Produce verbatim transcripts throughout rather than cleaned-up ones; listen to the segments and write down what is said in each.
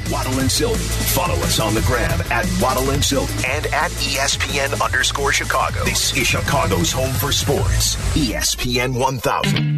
Waddle and Sylvie. Follow us on the gram at Waddle and Sylvie and at E S P N underscore Chicago. This is Chicago's home for sports. E S P N one thousand.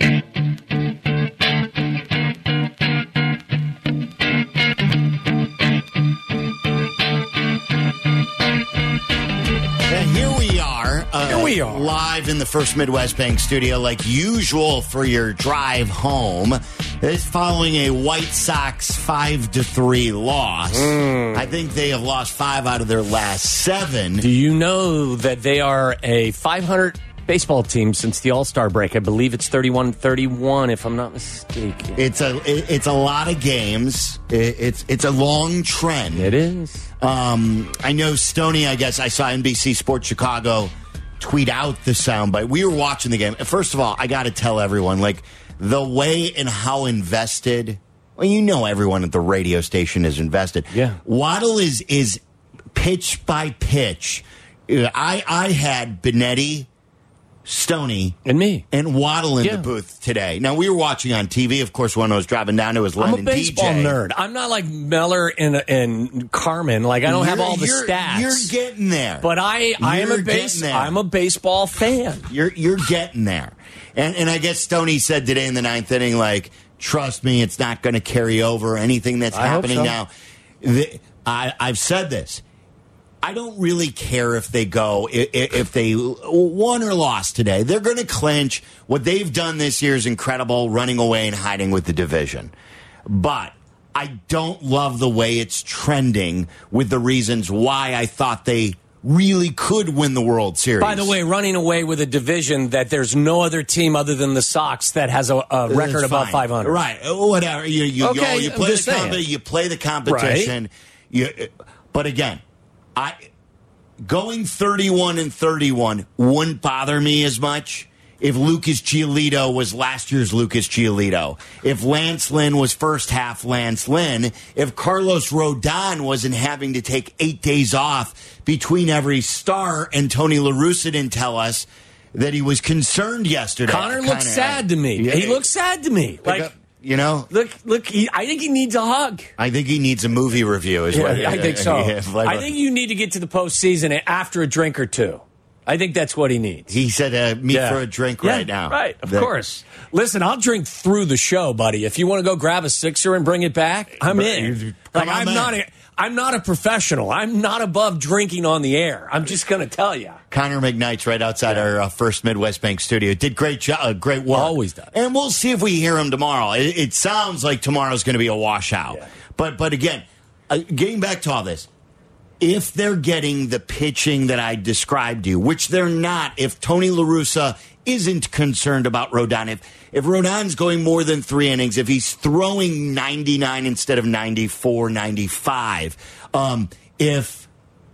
Uh, Here we are. Live in the First Midwest Bank studio, like usual for your drive home. It's following a White Sox five to three loss. Mm. I think they have lost five out of their last seven. Do you know that they are a five hundred baseball team since the All-Star break? I believe it's thirty-one thirty-one, if I'm not mistaken. It's a it, it's a lot of games. It, it's it's a long trend. It is. Um, I know Stoney, I guess I saw N B C Sports Chicago tweet out the soundbite. We were watching the game. First of all, I got to tell everyone, like, the way and how invested, well, you know everyone at the radio station is invested. Yeah. Waddle is is pitch by pitch. I, I had Benetti, Stoney, and me, and Waddle in yeah. the booth today. Now, we were watching on T V. Of course, when I was driving down, it was Len I'm a and baseball D J. nerd. I'm not like Meller and, and Carmen. Like, I don't you're, have all the you're, stats. You're getting there. But I, I am a base. I'm a baseball fan. You're you're getting there. And and I guess Stoney said today in the ninth inning, like, trust me, it's not going to carry over. Anything that's I happening hope so. now. The, I, I've said this. I don't really care if they go, if, if they won or lost today. They're going to clinch. What they've done this year is incredible, running away and hiding with the division. But I don't love the way it's trending with the reasons why I thought they really could win the World Series. By the way, running away with a division that there's no other team other than the Sox that has a, a record above five hundred. Right. Whatever. You, you, okay, you, you, play the comp- you play the competition. Right. You, but again, I going thirty-one and thirty-one wouldn't bother me as much if Lucas Giolito was last year's Lucas Giolito, if Lance Lynn was first half Lance Lynn, if Carlos Rodon wasn't having to take eight days off between every star, and Tony La Russa didn't tell us that he was concerned yesterday. Connor looks sad to me. Yeah. He looks sad to me. Like, you know, look, look. He, I think he needs a hug. I think he needs a movie review. Is yeah, what I think so. Yeah, like, I think you need to get to the postseason after a drink or two. I think that's what he needs. He said, uh, "Meet yeah. for a drink yeah, right now." Right, of the, course. Listen, I'll drink through the show, buddy. If you want to go grab a sixer and bring it back, I'm in. Like, I'm in. not. A, I'm not a professional. I'm not above drinking on the air. I'm just going to tell you. Connor McKnight's right outside yeah. our uh, First Midwest Bank studio. Did great job, uh, great work. Always does. And we'll see if we hear him tomorrow. It, it sounds like tomorrow's going to be a washout. Yeah. But but again, uh, getting back to all this, if they're getting the pitching that I described to you, which they're not, if Tony La Russa isn't concerned about Rodon, if if Rodon's going more than three innings, if he's throwing ninety-nine instead of ninety-four, ninety-five, um, if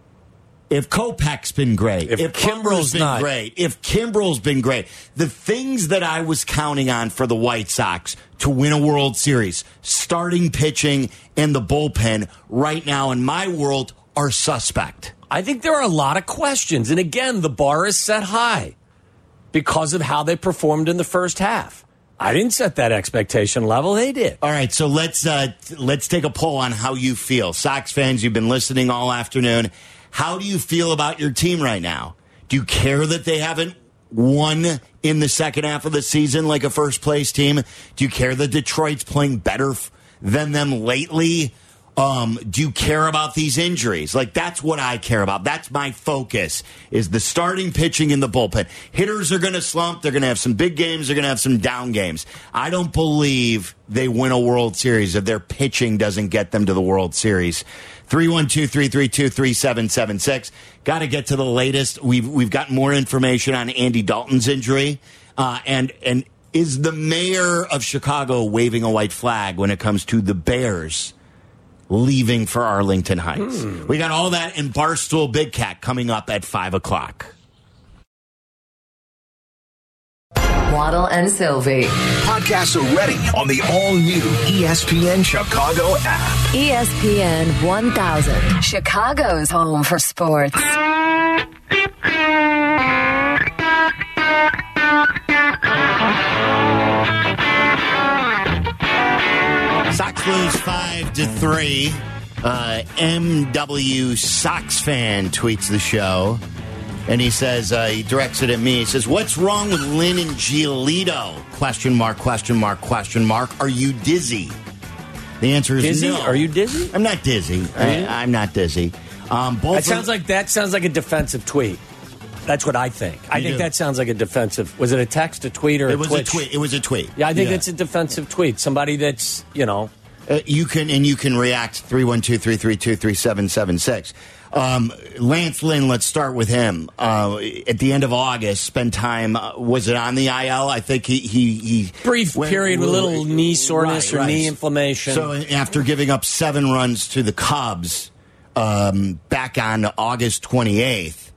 if Kopech's been great, if, if Kimbrel's been not. great, if Kimbrel's been great, the things that I was counting on for the White Sox to win a World Series, starting pitching and the bullpen, right now in my world are suspect. I think there are a lot of questions, and again, the bar is set high because of how they performed in the first half. I didn't set that expectation level. They did. All right, so let's uh, let's take a poll on how you feel. Sox fans, you've been listening all afternoon. How do you feel about your team right now? Do you care that they haven't won in the second half of the season like a first-place team? Do you care that Detroit's playing better f- than them lately? Um, do you care about these injuries? Like, that's what I care about. That's my focus, is the starting pitching in the bullpen. Hitters are going to slump. They're going to have some big games. They're going to have some down games. I don't believe they win a World Series if their pitching doesn't get them to the World Series. three one two, three three two, three seven seven six. Got to get to the latest. We've we've got more information on Andy Dalton's injury. Uh, and, and is the mayor of Chicago waving a white flag when it comes to the Bears leaving for Arlington Heights? Hmm. We got all that in Barstool Big Cat coming up at five o'clock. Waddle and Sylvie. Podcasts are ready on the all-new E S P N Chicago app. E S P N one thousand, Chicago's home for sports. Sox lose five to three. Uh, M W Sox fan tweets the show, and he says uh, he directs it at me. He says, "What's wrong with Lynn and Giolito?" Question mark. Question mark. Question mark. Are you dizzy? The answer is dizzy? no. Are you dizzy? I'm not dizzy. I, I'm not dizzy. Um, both that sounds like that sounds like a defensive tweet. That's what I think. I You think do. that sounds like a defensive. Was it a text, a tweet, or It a was Twitch? a tweet. It was a tweet. Yeah, I think it's a defensive tweet. Somebody that's, you know. Uh, you can and you can react three one two, three three two, three seven seven six. Um, Lance Lynn, let's start with him. Uh, at the end of August, spent time, uh, was it on the I L? I think he... he, he Brief went, period with a little knee soreness right, or right. knee inflammation. So after giving up seven runs to the Cubs um, back on August twenty-eighth,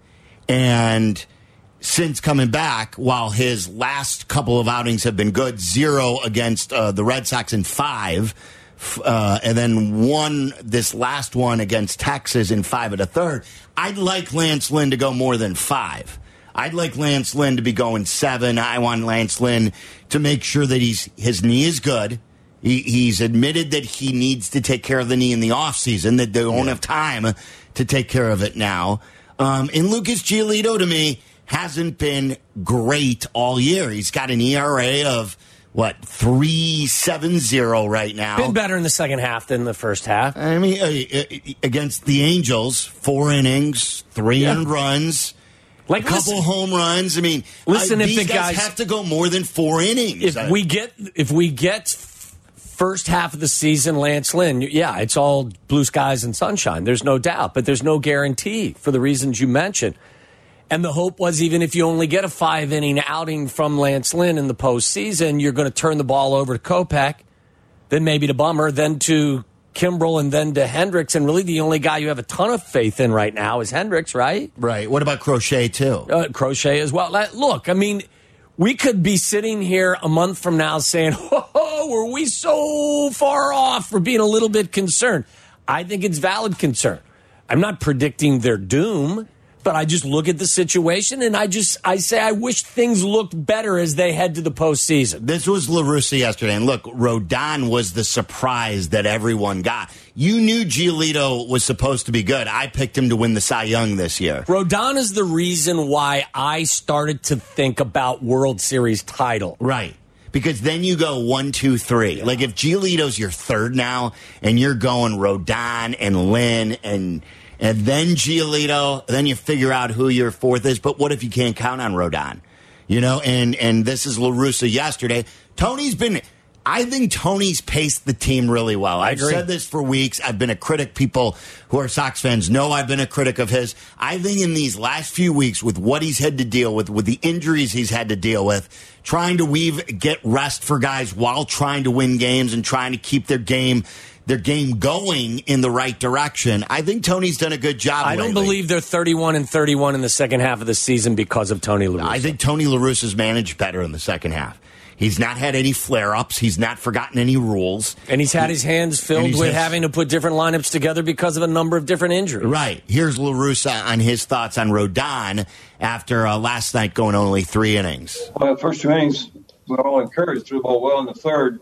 and since coming back, while his last couple of outings have been good, zero against uh, the Red Sox in five, uh, and then one, this last one against Texas in five and a third, I'd like Lance Lynn to go more than five. I'd like Lance Lynn to be going seven. I want Lance Lynn to make sure that he's his knee is good. He, he's admitted that he needs to take care of the knee in the offseason, that they don't have time to take care of it now. Um, and Lucas Giolito, to me, hasn't been great all year. He's got an E R A of, what, three seventy right now. Been better in the second half than the first half. I mean, uh, against the Angels, four innings, three Yeah. earned runs, Like, a couple listen, home runs. I mean, Listen, uh, if these the guys guys- have to go more than four innings. if we get if we get f- first half of the season, Lance Lynn, yeah, it's all blue skies and sunshine. There's no doubt, but there's no guarantee for the reasons you mentioned. And the hope was even if you only get a five-inning outing from Lance Lynn in the postseason, you're going to turn the ball over to Kopech, then maybe to Bummer, then to Kimbrel, and then to Hendricks. And really the only guy you have a ton of faith in right now is Hendricks, right? Right. What about Crochet, too? Uh, Crochet as well. That- Look, I mean, we could be sitting here a month from now saying, oh, were we so far off for being a little bit concerned? I think it's valid concern. I'm not predicting their doom. But I just look at the situation and I just I say I wish things looked better as they head to the postseason. This was La Russa yesterday, and look, Rodon was the surprise that everyone got. You knew Giolito was supposed to be good. I picked him to win the Cy Young this year. Rodon is the reason why I started to think about World Series title. Right. Because then you go one, two, three. Yeah. Like if Giolito's your third now, and you're going Rodon and Lynn and... And then Giolito, then you figure out who your fourth is. But what if you can't count on Rodon? You know, and, and this is La Russa yesterday. Tony's been, I think Tony's paced the team really well. I I've agree. said this for weeks. I've been a critic. People who are Sox fans know I've been a critic of his. I think in these last few weeks with what he's had to deal with, with the injuries he's had to deal with, trying to weave, get rest for guys while trying to win games and trying to keep their game their game going in the right direction. I think Tony's done a good job. I don't lately. believe they're thirty-one and thirty-one in the second half of the season because of Tony La Russa. I think Tony La Russa's managed better in the second half. He's not had any flare-ups. He's not forgotten any rules. And he's had his hands filled with had, having to put different lineups together because of a number of different injuries. Right. Here's La Russa on his thoughts on Rodon after uh, last night going only three innings. Well, the first two innings, we were all encouraged. Threw the ball well in the third.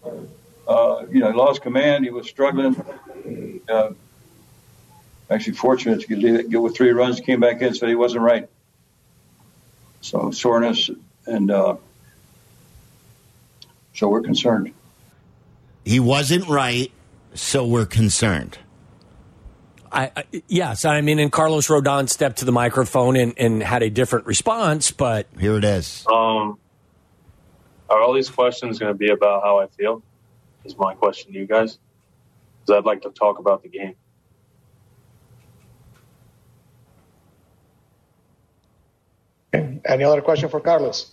Uh, you know, he lost command. He was struggling. Uh, actually fortunate to get, get with three runs. Came back in, said he wasn't right. So soreness, and uh, so we're concerned. He wasn't right, so we're concerned. I, I, yes, I mean, and Carlos Rodon stepped to the microphone and, and had a different response, but here it is. Um, are all these questions going to be about how I feel? Is my question to you guys, because I'd like to talk about the game. Okay. Any other question for Carlos?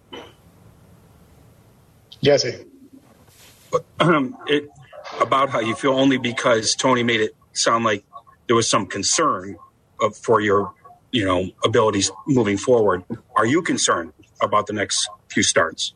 Jesse. it, about how you feel only because Tony made it sound like there was some concern of, for your, you know, abilities moving forward. Are you concerned about the next few starts?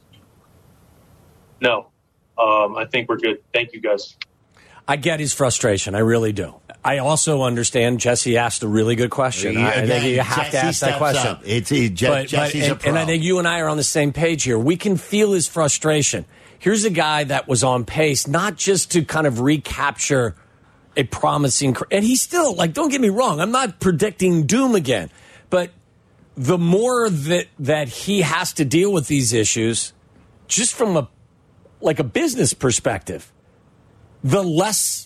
No. Um, I think we're good. Thank you, guys. I get his frustration. I really do. I also understand Jesse asked a really good question. Yeah, I, I think you have Jesse to ask that question. Up. It's he, Je- but, Jesse's but, and, a pro. and I think you and I are on the same page here. We can feel his frustration. here's a guy that was on pace, not just to kind of recapture a promising, and he's still, like, don't get me wrong, I'm not predicting doom again, but the more that that he has to deal with these issues, just from a like a business perspective, the less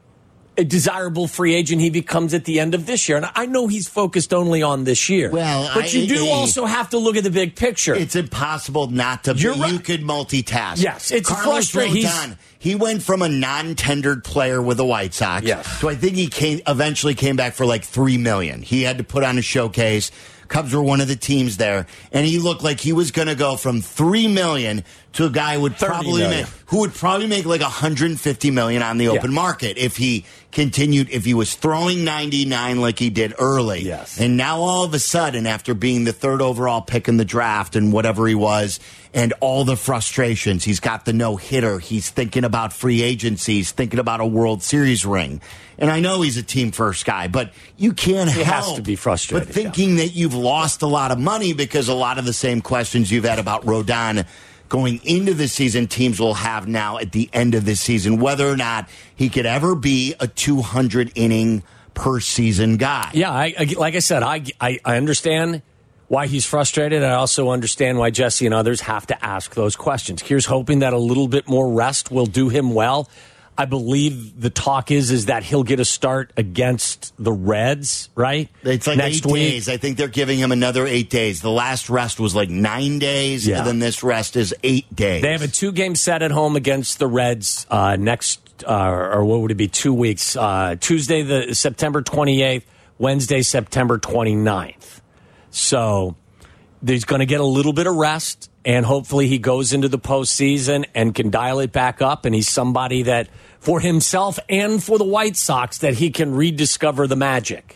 a desirable free agent he becomes at the end of this year. And I know he's focused only on this year. Well, but you I, do I, also have to look at the big picture. It's impossible not to. You're you right. could multitask. Yes, it's Carlos frustrating. Rodon, he went from a non-tendered player with the White Sox. Yes. So I think he came eventually came back for like three million dollars. He had to put on a showcase. Cubs were one of the teams there, and he looked like he was going to go from three million dollars to a guy who would probably make, who would probably make like one hundred fifty million dollars on the open yeah. market if he continued, if he was throwing ninety-nine like he did early. Yes. And now all of a sudden, after being the third overall pick in the draft and whatever he was, and all the frustrations, he's got the no-hitter, he's thinking about free agency, he's thinking about a World Series ring. And I know he's a team-first guy, but you can't he help has to be frustrated, but thinking yeah. that you've lost a lot of money because a lot of the same questions you've had about Rodon going into the season, teams will have now at the end of the season, whether or not he could ever be a two hundred inning per season guy. Yeah, I, I, like I said, I, I, I understand why he's frustrated. I also understand why Jesse and others have to ask those questions. Here's hoping that a little bit more rest will do him well. I believe the talk is is that he'll get a start against the Reds, right? It's like Next eight week. days. I think they're giving him another eight days. The last rest was like nine days, yeah. and then this rest is eight days. They have a two-game set at home against the Reds uh, next, uh, or what would it be, two weeks. Uh, Tuesday, the September twenty-eighth, Wednesday, September twenty-ninth. So he's going to get a little bit of rest, and hopefully he goes into the postseason and can dial it back up, and he's somebody that, for himself and for the White Sox, that he can rediscover the magic.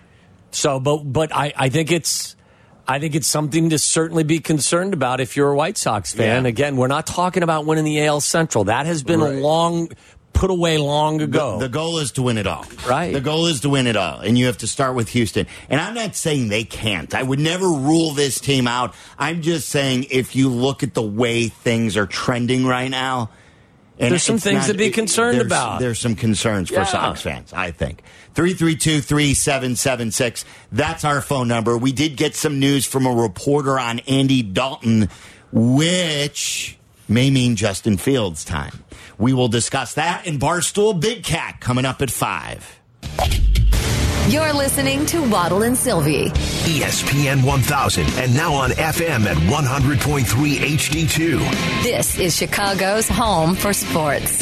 So, but but I, I think it's I think it's something to certainly be concerned about if you're a White Sox fan. Yeah. Again, we're not talking about winning the A L Central. That has been Right. a long put away long ago. The, the goal is to win it all. Right. The goal is to win it all, and you have to start with Houston. And I'm not saying they can't. I would never rule this team out. I'm just saying if you look at the way things are trending right now, and there's some it's things not, to be concerned there's, about. There's some concerns for Yeah. Sox fans, I think. three three two, three seven seven six. That's our phone number. We did get some news from a reporter on Andy Dalton, which may mean Justin Fields' time. We will discuss that in Barstool Big Cat coming up at five. You're listening to Waddle and Sylvie. E S P N one thousand and now on F M at one hundred point three H D two. This is Chicago's home for sports.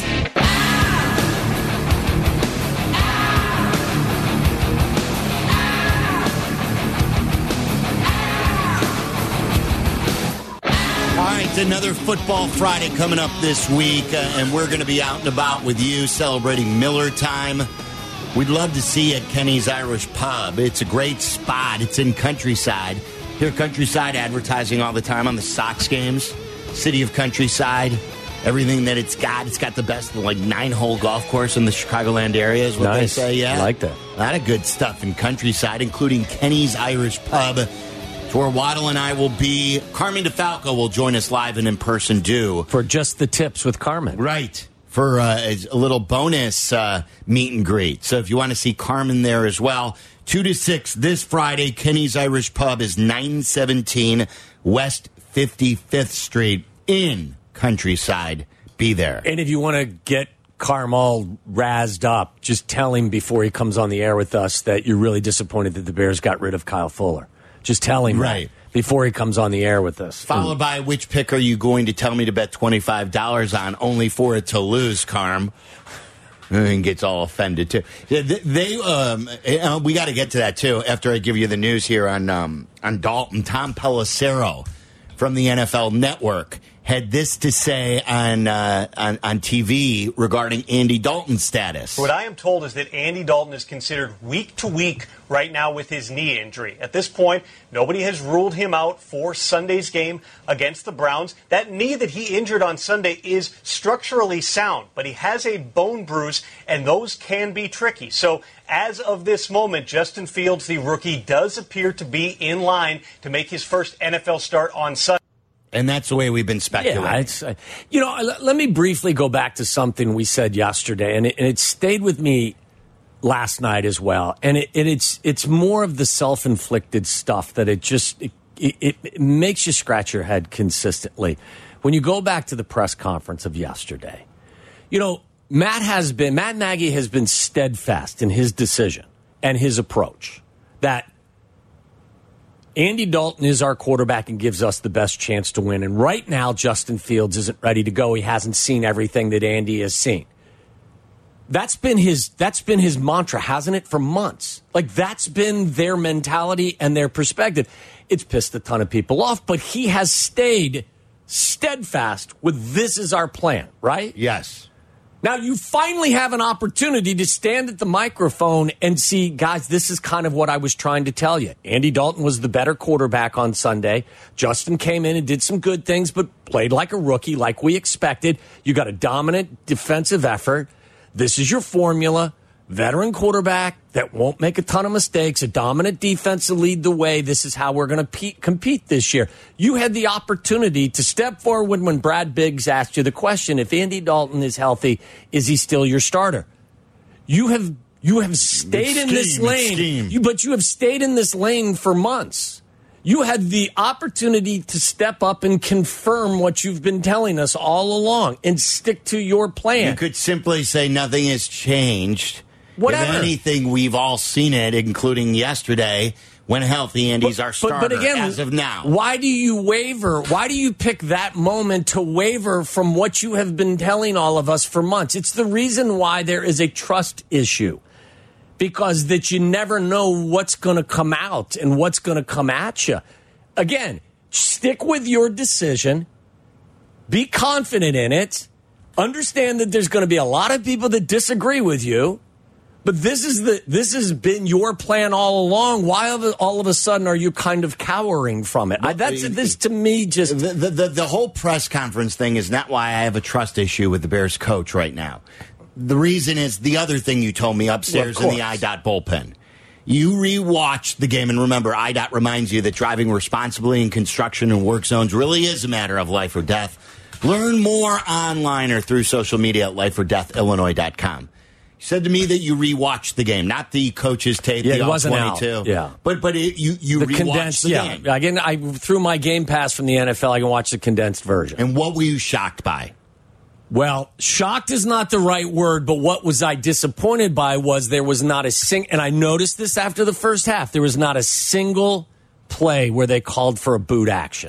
All right, another Football Friday coming up this week, uh, and we're going to be out and about with you celebrating Miller time. We'd love to see you at Kenny's Irish Pub. It's a great spot. It's in Countryside. Here, Countryside advertising all the time on the Sox games. City of Countryside, everything that it's got. It's got the best, like, nine-hole golf course in the Chicagoland area is what Nice. they say, yeah. I like that. A lot of good stuff in Countryside, including Kenny's Irish Pub. It's where Waddle and I will be. Carmen DeFalco will join us live and in person, too. For just the tips with Carmen. Right. For uh, a little bonus uh, meet and greet. So if you want to see Carmen there as well, two to six this Friday, Kenny's Irish Pub is nine seventeen West fifty-fifth Street in Countryside. Be there. And if you want to get Carm all razzed up, just tell him before he comes on the air with us that you're really disappointed that the Bears got rid of Kyle Fuller. Just tell him Right. that before he comes on the air with us. Followed by which pick are you going to tell me to bet twenty-five dollars on only for it to lose, Carm? And gets all offended, too. They, they um, uh, we got to get to that, too, after I give you the news here on, um, on Dalton. Tom Pelissero from the N F L Network had this to say on, uh, on on T V regarding Andy Dalton's status. What I am told is that Andy Dalton is considered week to week right now with his knee injury. At this point, nobody has ruled him out for Sunday's game against the Browns. That knee that he injured on Sunday is structurally sound, but he has a bone bruise, and those can be tricky. So as of this moment, Justin Fields, the rookie, does appear to be in line to make his first N F L start on Sunday. And that's the way we've been speculating. Yeah, it's, uh, you know, l- let me briefly go back to something we said yesterday, and it, and it stayed with me last night as well. And, it, and it's it's more of the self-inflicted stuff that it just it, it, it makes you scratch your head consistently. When you go back to the press conference of yesterday, you know, Matt has been Matt Nagy has been steadfast in his decision and his approach that Andy Dalton is our quarterback and gives us the best chance to win. And right now, Justin Fields isn't ready to go. He hasn't seen everything that Andy has seen. That's been his that's been his mantra, hasn't it, for months? Like, that's been their mentality and their perspective. It's pissed a ton of people off, but he has stayed steadfast with this is our plan, right? Yes. Now, you finally have an opportunity to stand at the microphone and see, guys, this is kind of what I was trying to tell you. Andy Dalton was the better quarterback on Sunday. Justin came in and did some good things, but played like a rookie, like we expected. You got a dominant defensive effort. This is your formula. Veteran quarterback that won't make a ton of mistakes, a dominant defense to lead the way. This is how we're going to pe- compete this year. You had the opportunity to step forward when Brad Biggs asked you the question, if Andy Dalton is healthy, is he still your starter? You have you have stayed in this lane, you, but you have stayed in this lane for months. You had the opportunity to step up and confirm what you've been telling us all along and stick to your plan. You could simply say nothing has changed. Whatever. If anything, we've all seen it, including yesterday. When healthy, Andy's but, our starter but, but again, as of now. Why do you waver? Why do you pick that moment to waver from what you have been telling all of us for months? It's the reason why there is a trust issue. Because that you never know what's going to come out and what's going to come at you. Again, stick with your decision. Be confident in it. Understand that there's going to be a lot of people that disagree with you. But this is the this has been your plan all along. Why all of a sudden are you kind of cowering from it? I, that's this to me just the, the the the whole press conference thing is not why I have a trust issue with the Bears coach right now. The reason is the other thing you told me upstairs well, in the I DOT bullpen. You rewatched the game, and remember, I DOT reminds you that driving responsibly in construction and work zones really is a matter of life or death. Learn more online or through social media at life or death illinois dot com. You said to me that you rewatched the game, not the coach's tape, yeah, the it wasn't twenty-two. Out. Yeah, but but it, you you the rewatched condensed, the yeah. game. Again, I through my Game Pass from the N F L, I can watch the condensed version. And what were you shocked by? Well, shocked is not the right word, but what was I disappointed by was there was not a sing, and I noticed this after the first half. There was not a single play where they called for a boot action,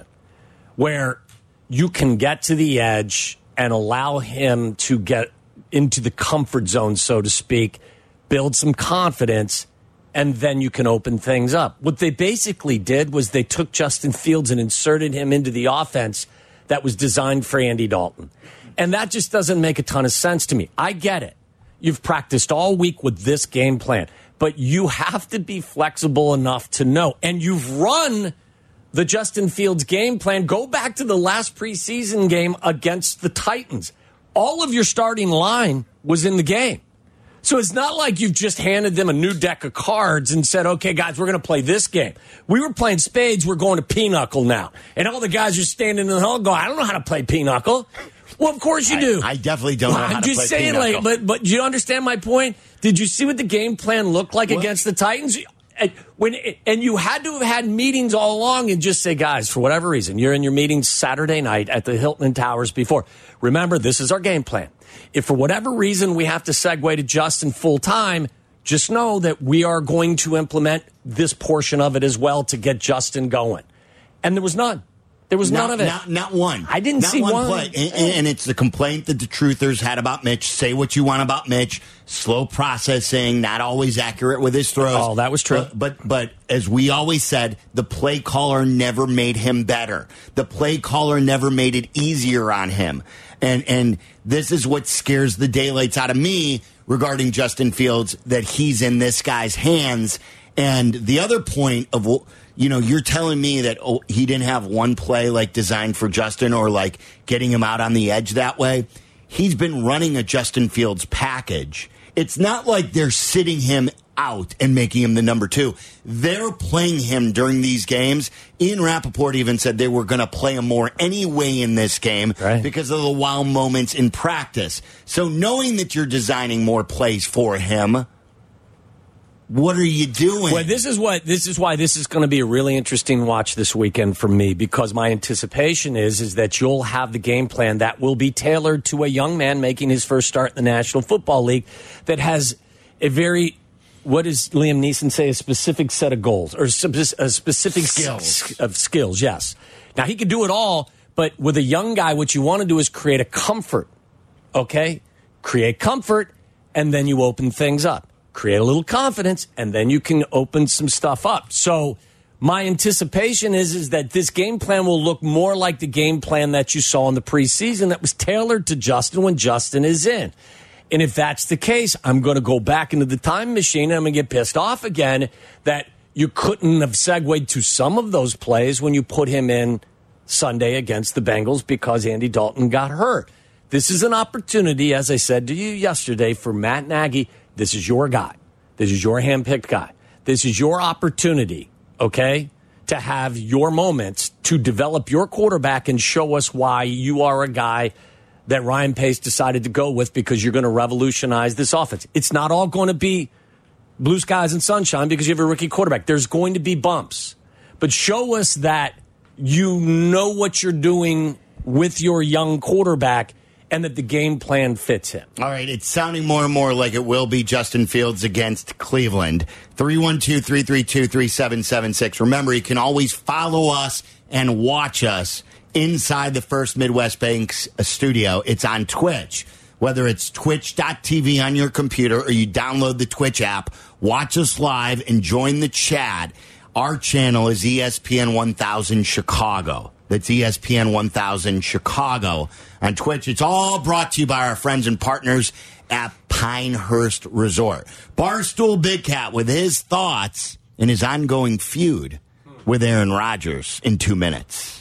where you can get to the edge and allow him to get into the comfort zone, so to speak, build some confidence, and then you can open things up. What they basically did was they took Justin Fields and inserted him into the offense that was designed for Andy Dalton. And that just doesn't make a ton of sense to me. I get it. You've practiced all week with this game plan, but you have to be flexible enough to know. And you've run the Justin Fields game plan. Go back to the last preseason game against the Titans. All of your starting line was in the game. So it's not like you've just handed them a new deck of cards and said, okay, guys, we're going to play this game. We were playing spades. We're going to pinochle now. And all the guys are standing in the hall going, I don't know how to play pinochle. Well, of course you do. I, I definitely don't know how I'm to just play saying, pinochle. like, but but you understand my point? Did you see what the game plan looked like what? against the Titans? And, when and you had to have had meetings all along and just say, guys, for whatever reason, you're in your meetings Saturday night at the Hilton Towers before. Remember, this is our game plan. If for whatever reason we have to segue to Justin full time, just know that we are going to implement this portion of it as well to get Justin going. And there was none. There was not, none of it. Not, not one. I didn't not see one. one. Play. And, and it's the complaint that the truthers had about Mitch. Say what you want about Mitch. Slow processing, not always accurate with his throws. Oh, that was true. But, but, but as we always said, the play caller never made him better. The play caller never made it easier on him. And and this is what scares the daylights out of me regarding Justin Fields, that he's in this guy's hands. And the other point of, you know, you're telling me that oh, he didn't have one play like designed for Justin or like getting him out on the edge that way. He's been running a Justin Fields package. It's not like they're sitting him out and making him the number two. They're playing him during these games. Ian Rappaport even said they were going to play him more anyway in this game right. because of the wow moments in practice. So knowing that you're designing more plays for him, what are you doing? Well, this is what this is why this is going to be a really interesting watch this weekend for me, because my anticipation is is that you'll have the game plan that will be tailored to a young man making his first start in the National Football League that has a very, what does Liam Neeson say, a specific set of goals or a specific skills s- of skills. Yes. Now he can do it all, but with a young guy, what you want to do is create a comfort. Okay, create comfort, and then you open things up. Create a little confidence, and then you can open some stuff up. So my anticipation is, is that this game plan will look more like the game plan that you saw in the preseason that was tailored to Justin when Justin is in. And if that's the case, I'm going to go back into the time machine, and I'm going to get pissed off again that you couldn't have segued to some of those plays when you put him in Sunday against the Bengals because Andy Dalton got hurt. This is an opportunity, as I said to you yesterday, for Matt Nagy. This is your guy. This is your handpicked guy. This is your opportunity, okay, to have your moments to develop your quarterback and show us why you are a guy that Ryan Pace decided to go with because you're going to revolutionize this offense. It's not all going to be blue skies and sunshine because you have a rookie quarterback. There's going to be bumps. But show us that you know what you're doing with your young quarterback and that the game plan fits him. All right, it's sounding more and more like it will be Justin Fields against Cleveland. three one two, three three two, three seven seven six. Remember, you can always follow us and watch us inside the First Midwest Bank's studio. It's on Twitch. Whether it's twitch dot t v on your computer or you download the Twitch app, watch us live and join the chat. Our channel is E S P N one thousand Chicago. That's E S P N one thousand Chicago on Twitch. It's all brought to you by our friends and partners at Pinehurst Resort. Barstool Big Cat with his thoughts and his ongoing feud with Aaron Rodgers in two minutes.